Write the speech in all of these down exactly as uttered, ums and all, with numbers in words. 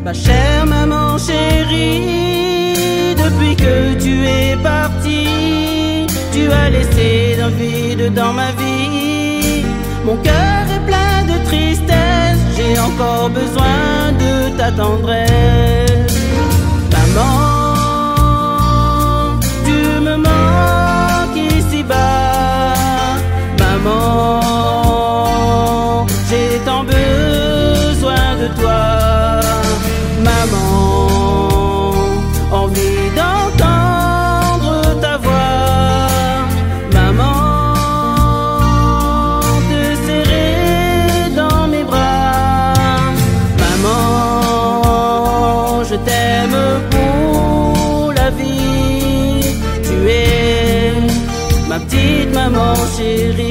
Ma chère maman chérie, depuis que tu es partie, tu as laissé un vide dans ma vie. Mon cœur est plein de tristesse, j'ai encore besoin de ta tendresse. Maman, tu me manques ici-bas. Maman, j'ai tant besoin de toi. Maman, envie d'entendre ta voix. Maman, te serrer dans mes bras. Maman, je t'aime pour la vie. Tu es ma petite maman chérie.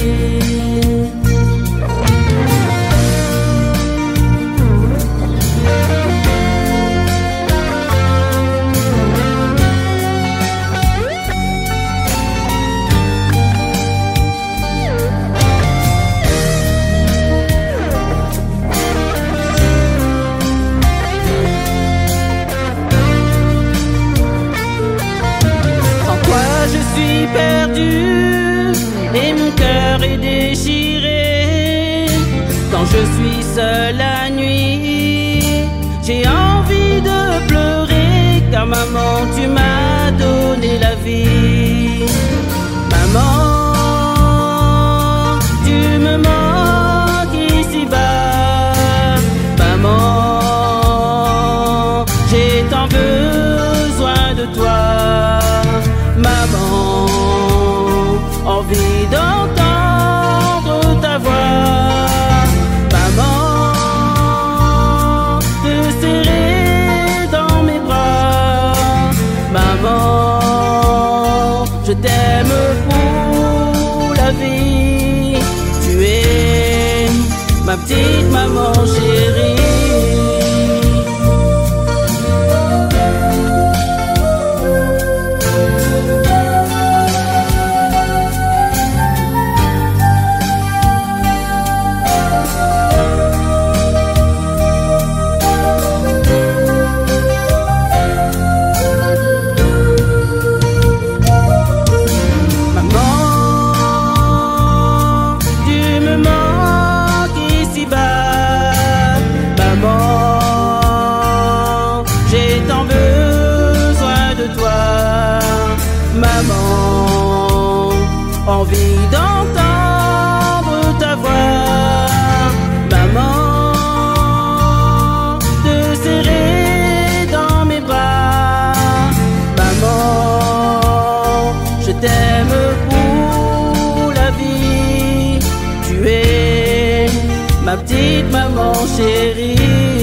Perdu et mon cœur est déchiré. Quand je suis seule la nuit, j'ai envie de pleurer, car maman, tu m'as donné la vie. Maman, tu me manques ici-bas. Maman, j'ai tant besoin de toi. Maman, envie d'entendre ta voix. Maman, te serrer dans mes bras. Maman, je t'aime pour la vie. Tu es ma petite maman chérie. J'ai tant besoin de toi. Maman, envie d'entendre ta voix. Maman, te serrer dans mes bras. Maman, je t'aime pour la vie. Tu es ma petite maman chérie.